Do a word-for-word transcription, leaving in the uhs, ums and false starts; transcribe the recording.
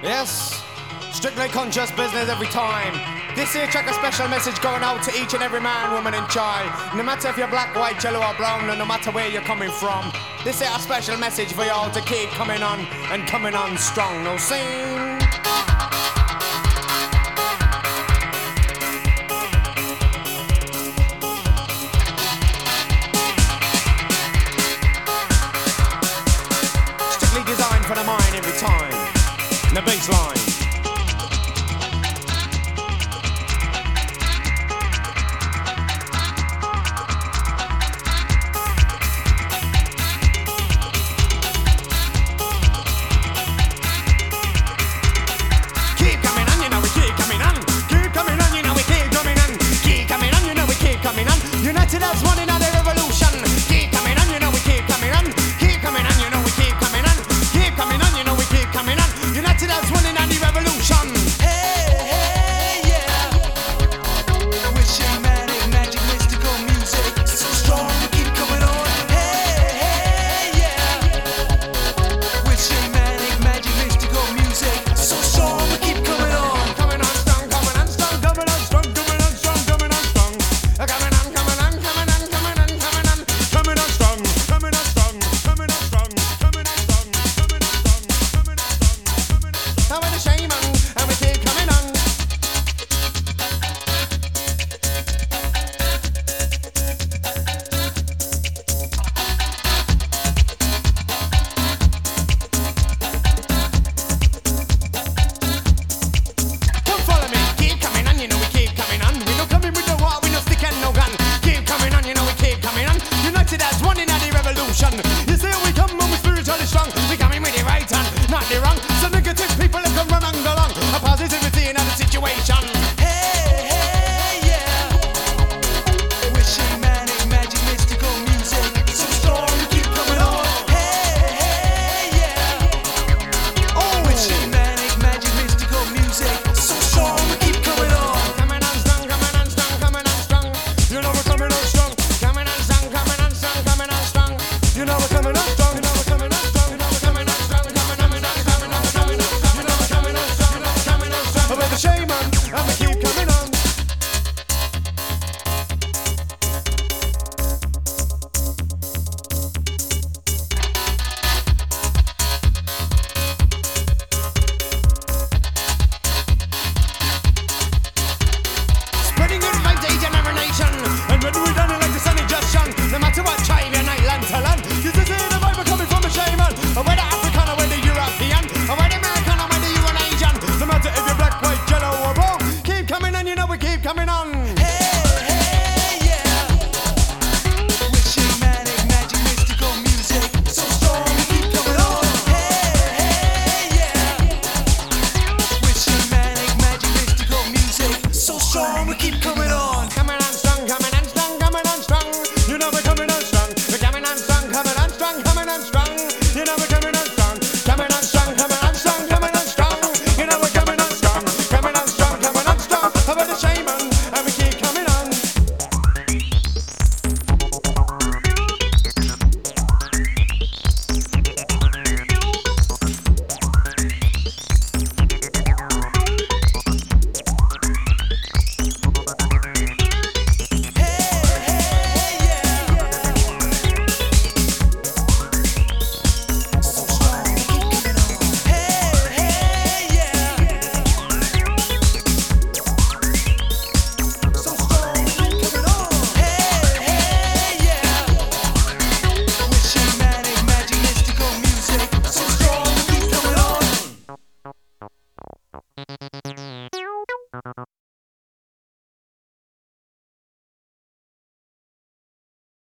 Yes, strictly conscious business every time. This here track a special message going out to each and every man, woman and child. No matter if you're black, white, yellow or brown, and no matter where you're coming from. This here a special message for y'all to keep coming on and coming on strong. No sing. Strictly designed for the mind every time. The bass line. United as one in another.